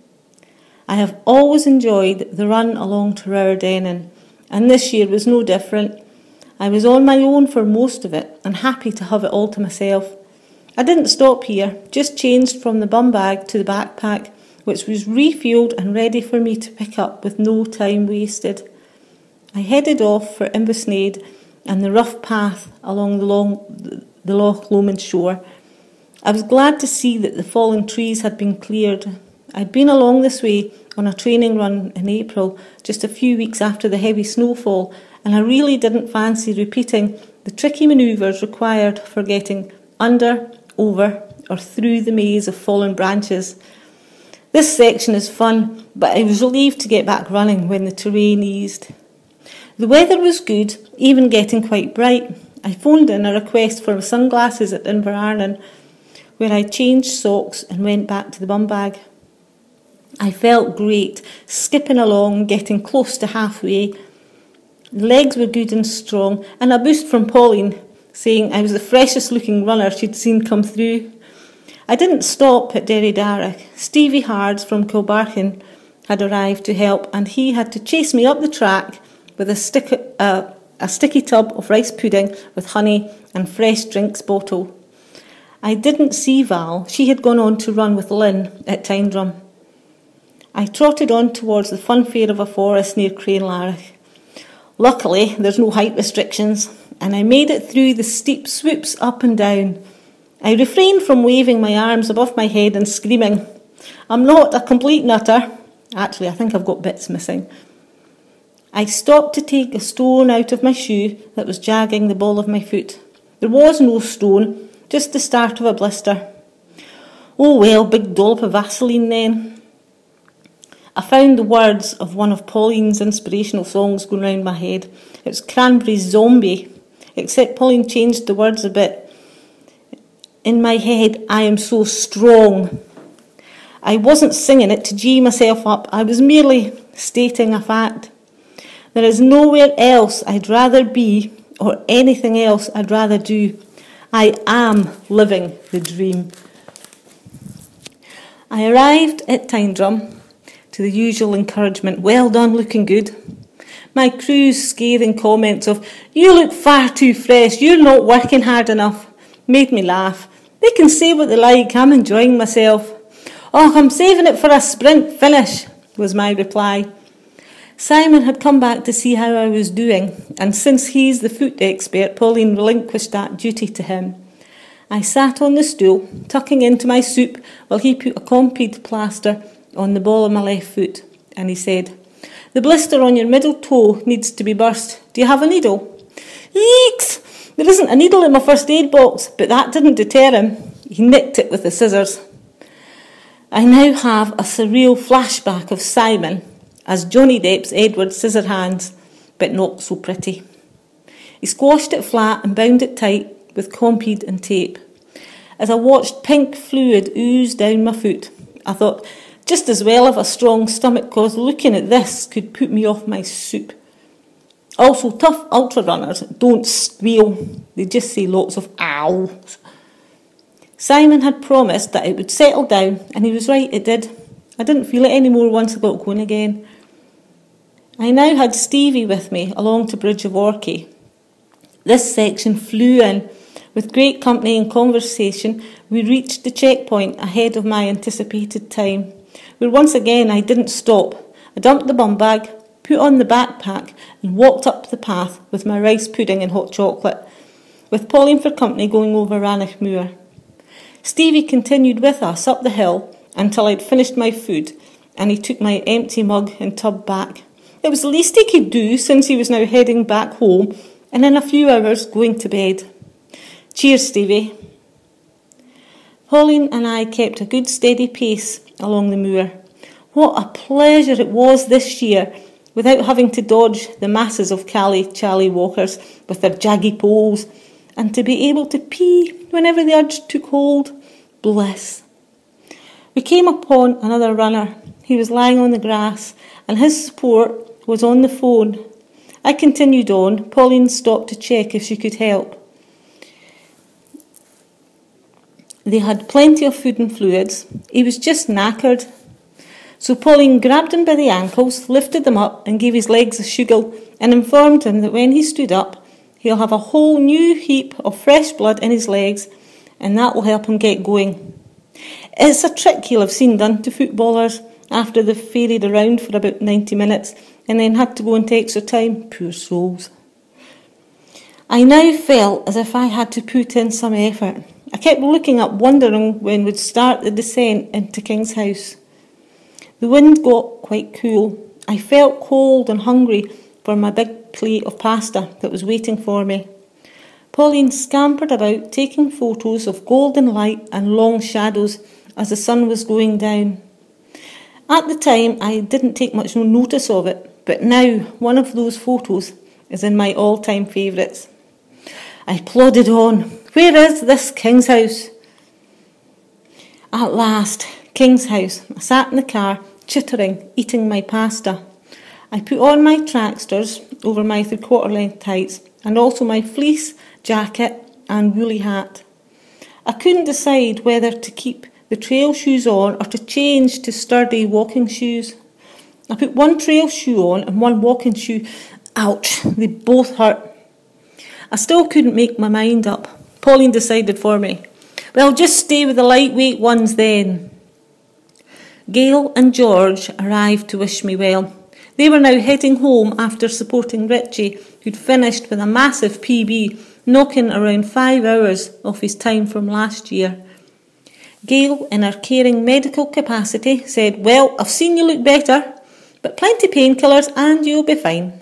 I have always enjoyed the run along to Rowerdennan, and this year was no different. I was on my own for most of it and happy to have it all to myself. I didn't stop here, just changed from the bum bag to the backpack, which was refuelled and ready for me to pick up with no time wasted. I headed off for Inversnaid and the rough path along the Loch Lomond shore. I was glad to see that the fallen trees had been cleared. I'd been along this way on a training run in April, just a few weeks after the heavy snowfall, and I really didn't fancy repeating the tricky manoeuvres required for getting under, over, or through the maze of fallen branches. This section is fun, but I was relieved to get back running when the terrain eased. The weather was good, even getting quite bright. I phoned in a request for sunglasses at Inverarnon, where I changed socks and went back to the bum bag. I felt great, skipping along, getting close to halfway. The legs were good and strong, and a boost from Pauline, saying I was the freshest looking runner she'd seen come through. I didn't stop at Derry Darragh. Stevie Hards from Kilbarchan had arrived to help, and he had to chase me up the track with a sticky tub of rice pudding with honey and fresh drinks bottle. I didn't see Val. She had gone on to run with Lynn at Tyndrum. I trotted on towards the fun fair of a forest near Cranelarich. Luckily, there's no height restrictions, and I made it through the steep swoops up and down. I refrained from waving my arms above my head and screaming. I'm not a complete nutter. Actually, I think I've got bits missing. I stopped to take a stone out of my shoe that was jagging the ball of my foot. There was no stone, just the start of a blister. Oh well, big dollop of Vaseline then. I found the words of one of Pauline's inspirational songs going round my head. It was Cranberries' Zombie, except Pauline changed the words a bit. In my head, I am so strong. I wasn't singing it to gee myself up. I was merely stating a fact. There is nowhere else I'd rather be or anything else I'd rather do. I am living the dream. I arrived at Tyndrum to the usual encouragement. Well done, looking good. My crew's scathing comments of, you look far too fresh, you're not working hard enough, made me laugh. They can say what they like, I'm enjoying myself. Oh, I'm saving it for a sprint finish, was my reply. Simon had come back to see how I was doing, and since he's the foot expert, Pauline relinquished that duty to him. I sat on the stool, tucking into my soup, while he put a Compeed plaster on the ball of my left foot, and he said, the blister on your middle toe needs to be burst. Do you have a needle? Yeeks! There isn't a needle in my first aid box, but that didn't deter him. He nicked it with the scissors. I now have a surreal flashback of Simon as Johnny Depp's Edward Scissorhands, but not so pretty. He squashed it flat and bound it tight with Compeed and tape. As I watched pink fluid ooze down my foot, I thought, just as well have a strong stomach, cause looking at this could put me off my soup. Also, tough ultra runners don't squeal, they just say lots of ows. Simon had promised that it would settle down, and he was right, it did. I didn't feel it anymore once I got going again. I now had Stevie with me along to Bridge of Orchy. This section flew in. With great company and conversation, we reached the checkpoint ahead of my anticipated time, where once again I didn't stop. I dumped the bum bag, put on the backpack, and walked up the path with my rice pudding and hot chocolate, with Pauline for company going over Rannoch Moor. Stevie continued with us up the hill until I'd finished my food, and he took my empty mug and tub back. It was the least he could do, since he was now heading back home, and in a few hours going to bed. Cheers, Stevie. Pauline and I kept a good steady pace along the moor. What a pleasure it was this year, without having to dodge the masses of Cally-Chally walkers with their jaggy poles, and to be able to pee whenever the urge took hold. Bliss. We came upon another runner. He was lying on the grass, and his support was on the phone. I continued on. Pauline stopped to check if she could help. They had plenty of food and fluids. He was just knackered. So Pauline grabbed him by the ankles, lifted them up, and gave his legs a shuggle, and informed him that when he stood up, he'll have a whole new heap of fresh blood in his legs, and that will help him get going. It's a trick you'll have seen done to footballers after they've ferried around for about 90 minutes and then had to go into extra time. Poor souls. I now felt as if I had to put in some effort. I kept looking up, wondering when we'd start the descent into King's House. The wind got quite cool. I felt cold and hungry for my big plate of pasta that was waiting for me. Pauline scampered about, taking photos of golden light and long shadows as the sun was going down. At the time, I didn't take much notice of it, but now one of those photos is in my all-time favourites. I plodded on. Where is this King's House? At last, King's House. I sat in the car, chittering, eating my pasta. I put on my tracksters over my three-quarter-length tights and also my fleece jacket and woolly hat. I couldn't decide whether to keep the trail shoes on or to change to sturdy walking shoes. I put one trail shoe on and one walking shoe. Ouch, they both hurt. I still couldn't make my mind up. Pauline decided for me. Well, just stay with the lightweight ones then. Gail and George arrived to wish me well. They were now heading home after supporting Richie, who'd finished with a massive PB, knocking around 5 hours off his time from last year. Gail, in her caring medical capacity, said, "Well, I've seen you look better, but plenty painkillers and you'll be fine."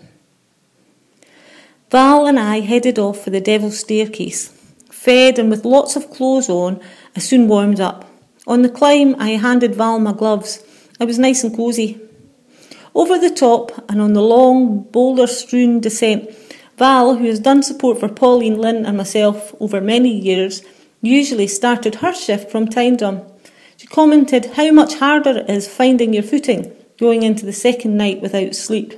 Val and I headed off for the Devil's Staircase. Fed and with lots of clothes on, I soon warmed up. On the climb, I handed Val my gloves. I was nice and cosy. Over the top and on the long, boulder-strewn descent, Val, who has done support for Pauline, Lynn and myself over many years, usually started her shift from Tyndrum. She commented how much harder it is finding your footing going into the second night without sleep.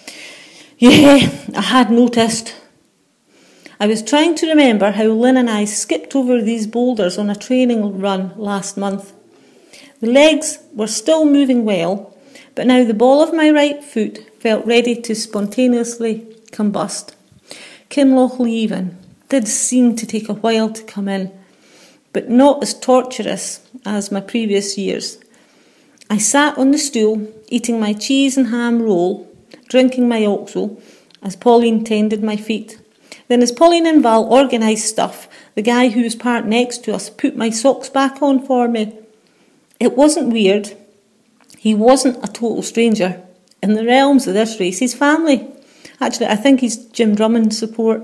Yeah, I had noticed. I was trying to remember how Lynn and I skipped over these boulders on a training run last month. The legs were still moving well, but now the ball of my right foot felt ready to spontaneously combust. Kinlochleven did seem to take a while to come in, but not as torturous as my previous years. I sat on the stool, eating my cheese and ham roll, drinking my Oxo, as Pauline tended my feet. Then as Pauline and Val organised stuff, the guy who was parked next to us put my socks back on for me. It wasn't weird. He wasn't a total stranger. In the realms of this race, he's family. Actually, I think he's Jim Drummond's support.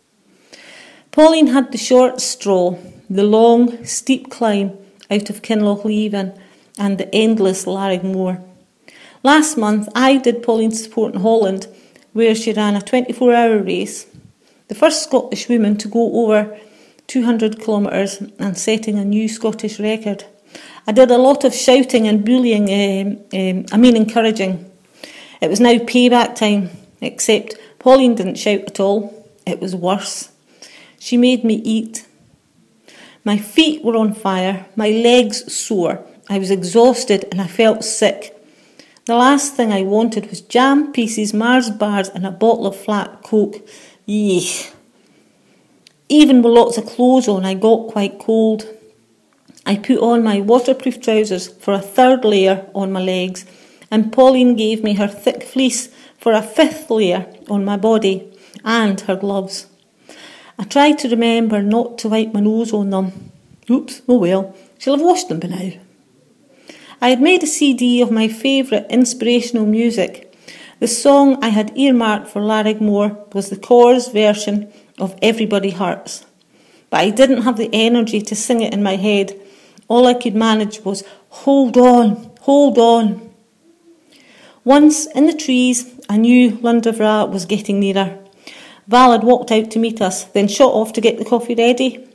Pauline had the short straw, the long, steep climb out of Kinlochleven and the endless Larrigmore. Last month, I did Pauline's support in Holland, where she ran a 24-hour race. The first Scottish woman to go over 200 kilometres and setting a new Scottish record. I did a lot of shouting and bullying, encouraging. It was now payback time, except Pauline didn't shout at all. It was worse. She made me eat. My feet were on fire, my legs sore. I was exhausted and I felt sick. The last thing I wanted was jam pieces, Mars bars and a bottle of flat Coke. Yeesh. Even with lots of clothes on, I got quite cold. I put on my waterproof trousers for a third layer on my legs, and Pauline gave me her thick fleece for a fifth layer on my body, and her gloves. I tried to remember not to wipe my nose on them. Oops, oh well, she'll have washed them by now. I had made a CD of my favourite inspirational music. The song I had earmarked for Larrigmore was the Corrs version of Everybody Hurts. But I didn't have the energy to sing it in my head. All I could manage was, hold on, hold on. Once in the trees, I knew Lundavra was getting nearer. Val had walked out to meet us, then shot off to get the coffee ready.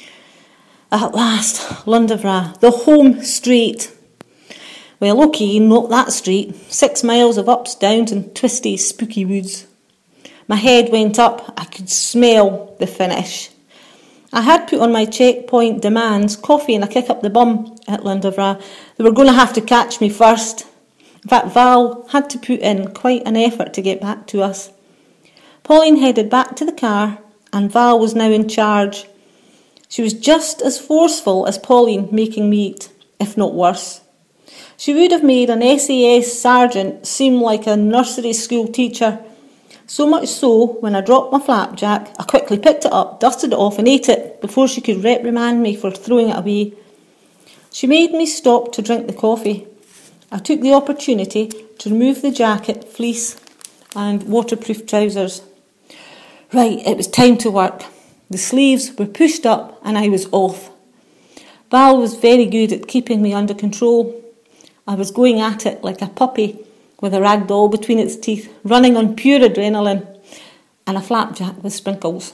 At last, Lundavra, the home straight. Well, okay, not that straight. 6 miles of ups, downs and twisty, spooky woods. My head went up. I could smell the finish. I had put on my checkpoint demands, coffee and a kick up the bum at Lundavra. They were going to have to catch me first. In fact, Val had to put in quite an effort to get back to us. Pauline headed back to the car and Val was now in charge. She was just as forceful as Pauline, making me eat, if not worse. She would have made an SAS sergeant seem like a nursery school teacher. So much so, when I dropped my flapjack, I quickly picked it up, dusted it off and ate it before she could reprimand me for throwing it away. She made me stop to drink the coffee. I took the opportunity to remove the jacket, fleece and waterproof trousers. Right, it was time to work. The sleeves were pushed up and I was off. Val was very good at keeping me under control. I was going at it like a puppy with a rag doll between its teeth, running on pure adrenaline and a flapjack with sprinkles.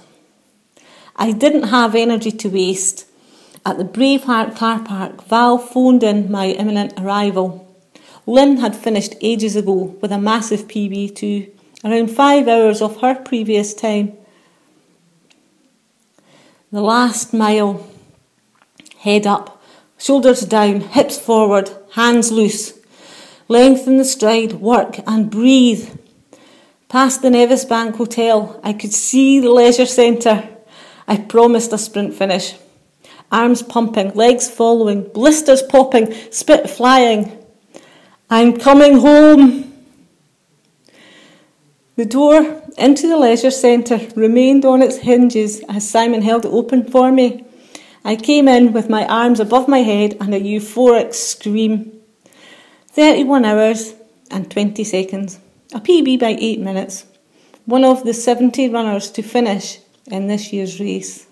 I didn't have energy to waste. At the Braveheart car park, Val phoned in my imminent arrival. Lynn had finished ages ago with a massive PB too, around 5 hours off her previous time. The last mile. Head up. Shoulders down, hips forward, hands loose. Lengthen the stride, work and breathe. Past the Nevis Bank Hotel, I could see the leisure centre. I promised a sprint finish. Arms pumping, legs following, blisters popping, spit flying. I'm coming home. The door into the leisure centre remained on its hinges as Simon held it open for me. I came in with my arms above my head and a euphoric scream. 31 hours and 20 seconds, a PB by 8 minutes, one of the 70 runners to finish in this year's race.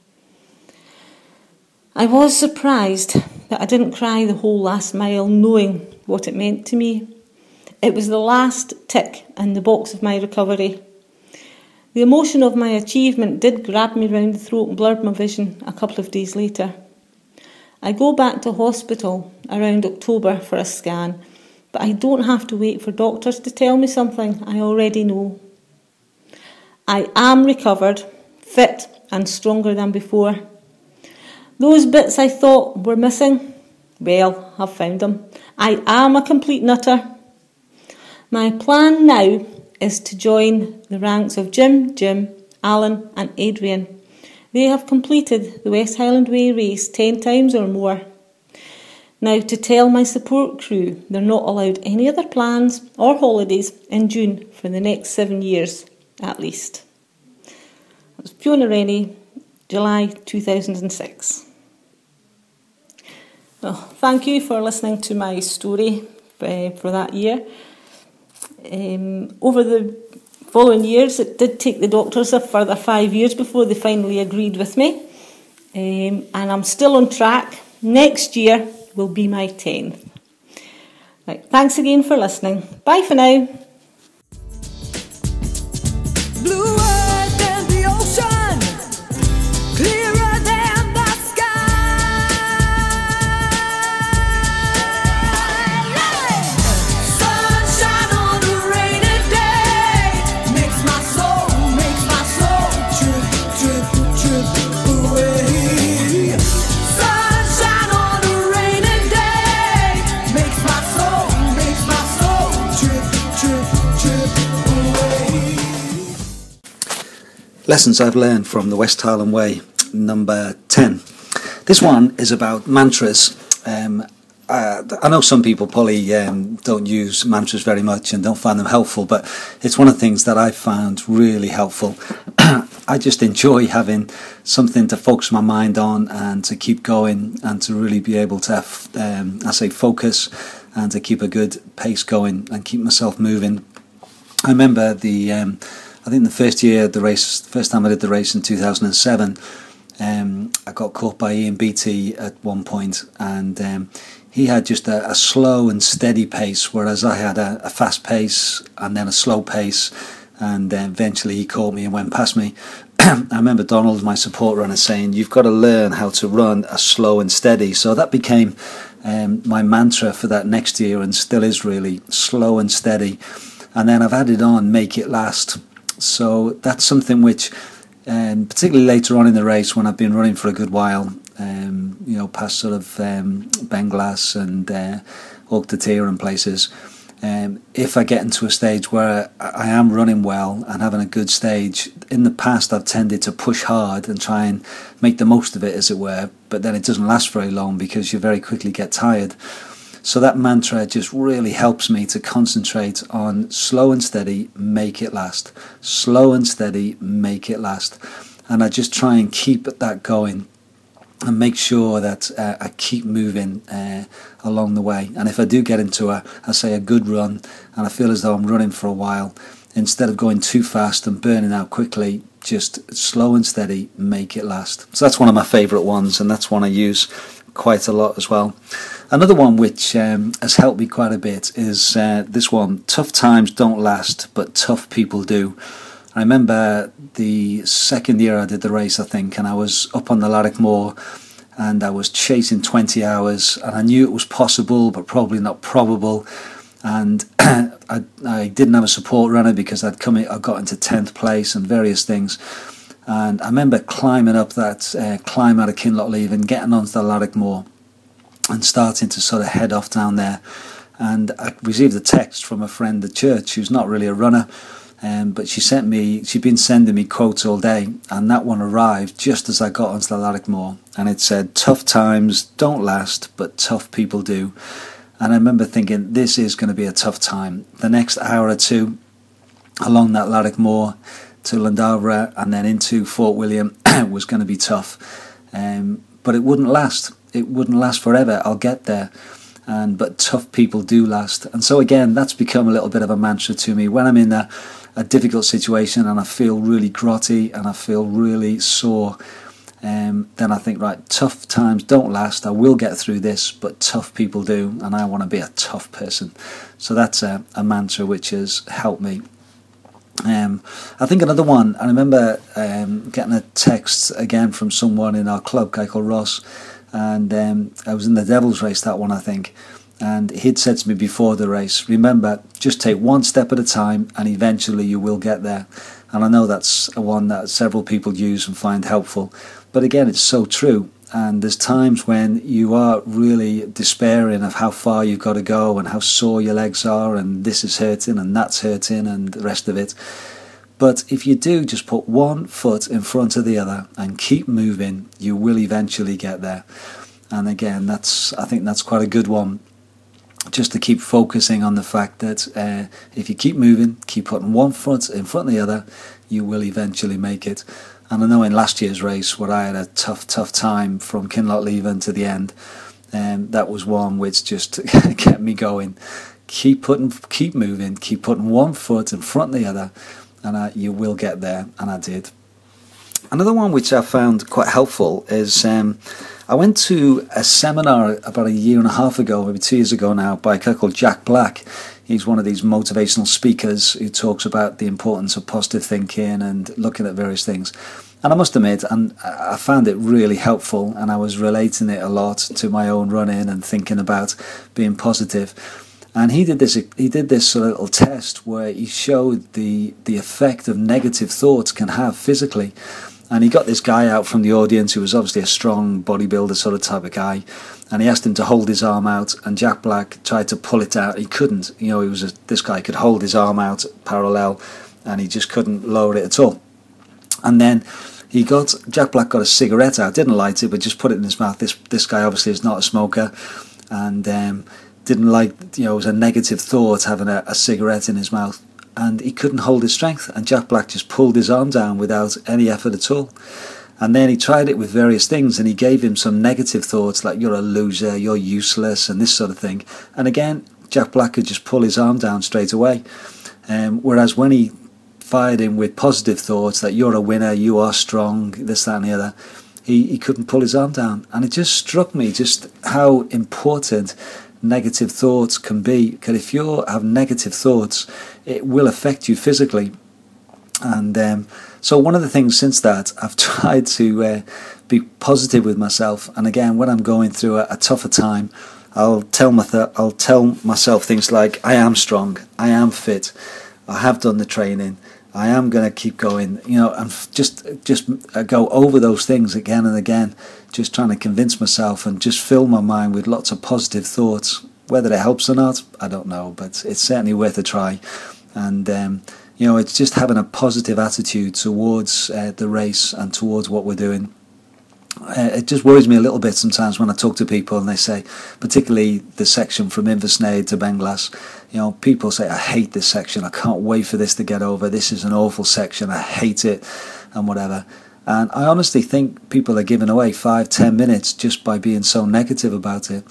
I was surprised that I didn't cry the whole last mile, knowing what it meant to me. It was the last tick in the box of my recovery. The emotion of my achievement did grab me round the throat and blurred my vision a couple of days later. I go back to hospital around October for a scan, but I don't have to wait for doctors to tell me something I already know. I am recovered, fit and stronger than before. Those bits I thought were missing, well, I've found them. I am a complete nutter. My plan now is to join the ranks of Jim, Alan and Adrian. They have completed the West Highland Way race 10 times or more. Now, to tell my support crew they're not allowed any other plans or holidays in June for the next 7 years at least. That was Fiona Rennie, July 2006. Well, thank you for listening to my story for that year. Over the following years, it did take the doctors a further 5 years before they finally agreed with me. And I'm still on track. Next year will be my 10th. Right, thanks again for listening. Bye for now. Bluer than the ocean, clearer than the sky. Sunshine on a rainy day makes my soul trip, trip away. Sunshine on a rainy day makes my soul trip away. Lessons I've learned from the West Highland Way, number 10. This one is about mantras. I know some people probably don't use mantras very much and don't find them helpful, but it's one of the things that I've found really helpful. I just enjoy having something to focus my mind on and to keep going and to really be able to focus and to keep a good pace going and keep myself moving. I remember I think the first time I did the race in 2007, I got caught by Ian Beattie at one point, and he had just a slow and steady pace, whereas I had a fast pace and then a slow pace, and eventually he caught me and went past me. I remember Donald, my support runner, saying, "You've got to learn how to run a slow and steady." So that became my mantra for that next year, and still is really slow and steady. And then I've added on "make it last." So that's something which, particularly later on in the race when I've been running for a good while, past sort of Benglas and Oaktatir and places, if I get into a stage where I am running well and having a good stage, in the past I've tended to push hard and try and make the most of it, as it were, but then it doesn't last very long because you very quickly get tired. So that mantra just really helps me to concentrate on slow and steady, make it last. Slow and steady, make it last. And I just try and keep that going and make sure that I keep moving along the way. And if I do get into a good run and I feel as though I'm running for a while, instead of going too fast and burning out quickly, just slow and steady, make it last. So that's one of my favourite ones, and that's one I use quite a lot as well. Another one which has helped me quite a bit is this one: tough times don't last, but tough people do. I remember the second year I did the race, I think, and I was up on the Larrick Moor and I was chasing 20 hours, and I knew it was possible but probably not probable, and I didn't have a support runner because I got into 10th place and various things. And I remember climbing up that climb out of Kinlochleven and getting onto the Larrick Moor and starting to sort of head off down there. And I received a text from a friend at church who's not really a runner, but she'd been sending me quotes all day, and that one arrived just as I got onto the Larrick Moor, and it said, "Tough times don't last, but tough people do." And I remember thinking, this is going to be a tough time. The next hour or two along that Larrick Moor to Llandovery and then into Fort William was going to be tough. but it wouldn't last. It wouldn't last forever. I'll get there. But tough people do last. And so again, that's become a little bit of a mantra to me. When I'm in a difficult situation and I feel really grotty and I feel really sore, then I think, right, tough times don't last. I will get through this, but tough people do, and I want to be a tough person. So that's a mantra which has helped me. I think another one, I remember getting a text again from someone in our club, a guy called Ross, and I was in the Devil's Race, that one I think, and he'd said to me before the race, remember, just take one step at a time and eventually you will get there. And I know that's a one that several people use and find helpful, but again, it's so true. And there's times when you are really despairing of how far you've got to go and how sore your legs are and this is hurting and that's hurting and the rest of it. But if you do just put one foot in front of the other and keep moving, you will eventually get there. And again, I think that's quite a good one, just to keep focusing on the fact that if you keep moving, keep putting one foot in front of the other, you will eventually make it. And I know in last year's race, where I had a tough time from Kinlochleven to the end, that was one which just kept me going. Keep moving, keep putting one foot in front of the other, and you will get there, and I did. Another one which I found quite helpful is I went to a seminar about a year and a half ago, maybe 2 years ago now, by a guy called Jack Black. He's one of these motivational speakers who talks about the importance of positive thinking and looking at various things. And I must admit, and I found it really helpful, and I was relating it a lot to my own running and thinking about being positive. And he did this little test where he showed the effect of negative thoughts can have physically. And he got this guy out from the audience who was obviously a strong bodybuilder sort of type of guy, and he asked him to hold his arm out, and Jack Black tried to pull it out. He couldn't. This guy could hold his arm out parallel, and he just couldn't lower it at all. And then Jack Black got a cigarette out, didn't light it, but just put it in his mouth. This guy obviously is not a smoker, and didn't like, it was a negative thought having a cigarette in his mouth. And he couldn't hold his strength, and Jack Black just pulled his arm down without any effort at all. And then he tried it with various things, and he gave him some negative thoughts like, you're a loser, you're useless, and this sort of thing. And again, Jack Black could just pull his arm down straight away. Whereas when he fired him with positive thoughts that you're a winner, you are strong, this, that and the other, he couldn't pull his arm down. And it just struck me just how important negative thoughts can be, because if you have negative thoughts, it will affect you physically. And so one of the things since that, I've tried to be positive with myself. And again, when I'm going through a tougher time, I'll tell myself things like, I am strong, I am fit, I have done the training, I am going to keep going, and just go over those things again and again, just trying to convince myself and just fill my mind with lots of positive thoughts. Whether it helps or not, I don't know, but it's certainly worth a try. And it's just having a positive attitude towards the race and towards what we're doing. It just worries me a little bit sometimes when I talk to people and they say, particularly the section from Inversnaid to Benglas, people say, I hate this section, I can't wait for this to get over, this is an awful section, I hate it, and whatever. And I honestly think people are giving away 5-10 minutes just by being so negative about it.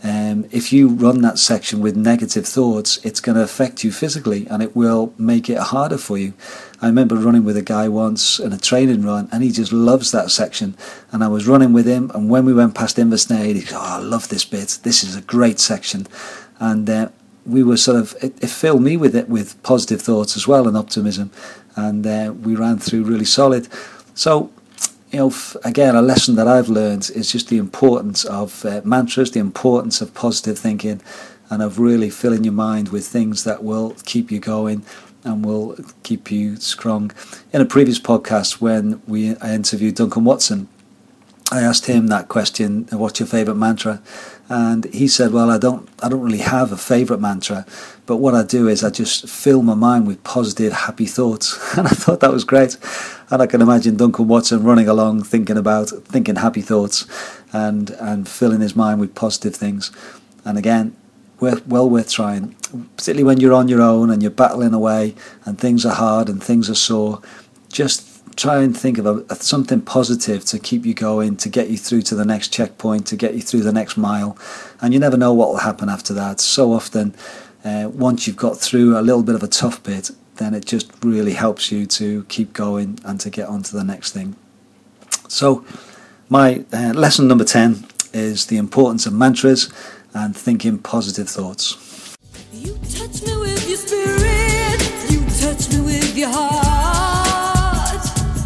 If you run that section with negative thoughts, it's going to affect you physically, and it will make it harder for you. I remember running with a guy once in a training run, and he just loves that section. And I was running with him, and when we went past Inversnaid, he goes, I love this bit. This is a great section. And we were it filled me with positive thoughts as well and optimism. And we ran through really solid. So, again, a lesson that I've learned is just the importance of mantras, the importance of positive thinking, and of really filling your mind with things that will keep you going and will keep you strong. In a previous podcast, when I interviewed Duncan Watson, I asked him that question, what's your favourite mantra? And he said, well, I don't really have a favourite mantra, but what I do is I just fill my mind with positive, happy thoughts. And I thought that was great. And I can imagine Duncan Watson running along thinking happy thoughts and filling his mind with positive things. And again, well worth trying, particularly when you're on your own and you're battling away and things are hard and things are sore. Just try and think of something positive to keep you going, to get you through to the next checkpoint, to get you through the next mile, and you never know what will happen after that. So often, once you've got through a little bit of a tough bit, then it just really helps you to keep going and to get on to the next thing. So my lesson number 10 is the importance of mantras and thinking positive thoughts. You touch me with your spirit, you touch me with your heart.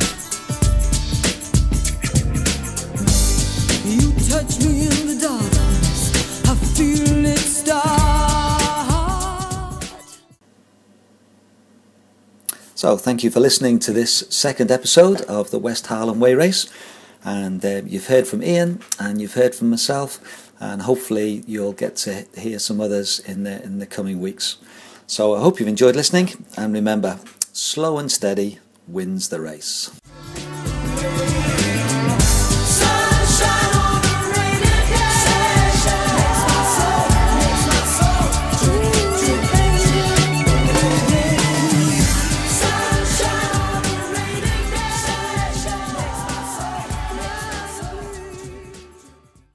You touch me in the darkness, I feel it start. So thank you for listening to this second episode of the West Harlem Way Race, and you've heard from Ian and you've heard from myself, and hopefully you'll get to hear some others in the coming weeks. So I hope you've enjoyed listening, and remember, slow and steady wins the race.